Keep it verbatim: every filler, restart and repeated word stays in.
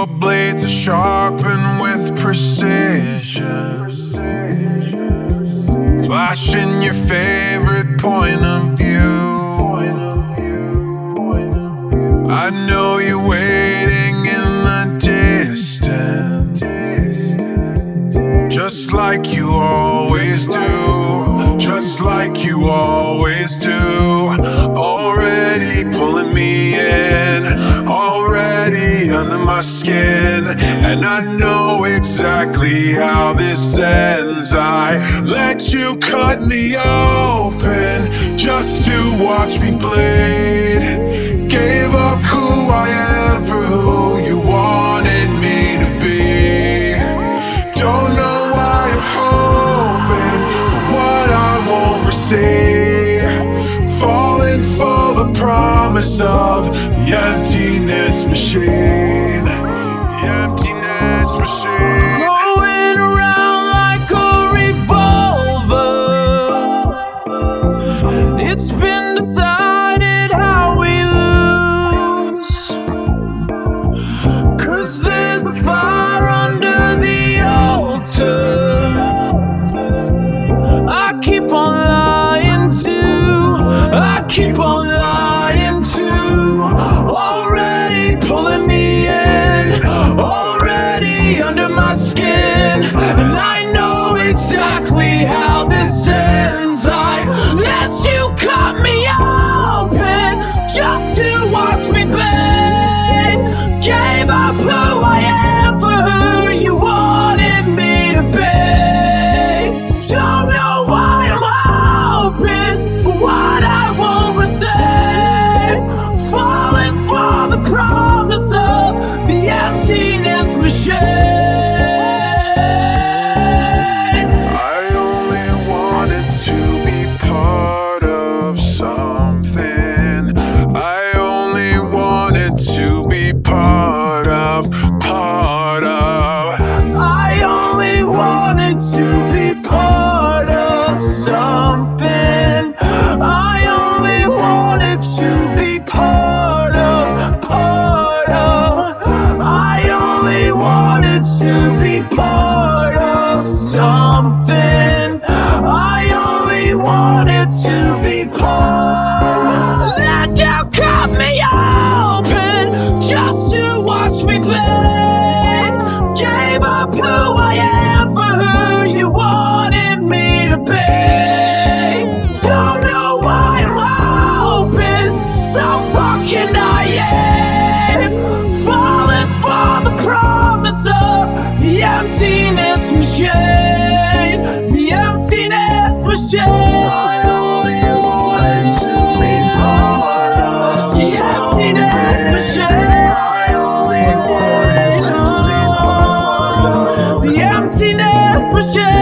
Your blades are sharpened with precision, flashing your favorite point of view. I know you're waiting in the distance, just like you always do, just like you always do. Already pulling me in, already under my skin, and I know exactly how this ends. I let you cut me open just to watch me bleed. Gave up who I am for who you wanted me to be. Don't know why I'm hoping for what I won't receive, falling for the promise of the emptiness machine, the emptiness machine. Going around like a revolver. It's been decided how we lose, 'cause there's a fire under the altar. I keep on lying to, I keep on lying to. Already pulling me in, already under my skin, and I know exactly how this ends. I let you cut me open just to watch me bleed. Gave up who I am for who you wanted me to be. Don't know why I'm hoping for what I won't receive, falling for the promise of the emptiness machine. I only wanted to be part of something. I only wanted to be part of, part of. I only wanted to be part of something. I only wanted to be part of, part of. I only wanted to be part of something. I only wanted to be part. Let you cut me open just to watch me bleed. Gave up who I am for who you wanted me to be. Don't know why I'm hoping, so fucking naive, falling for the promise of the emptiness machine, the emptiness machine. I only wanted to be part of the emptiness machine. I only wanted to be part of the emptiness machine.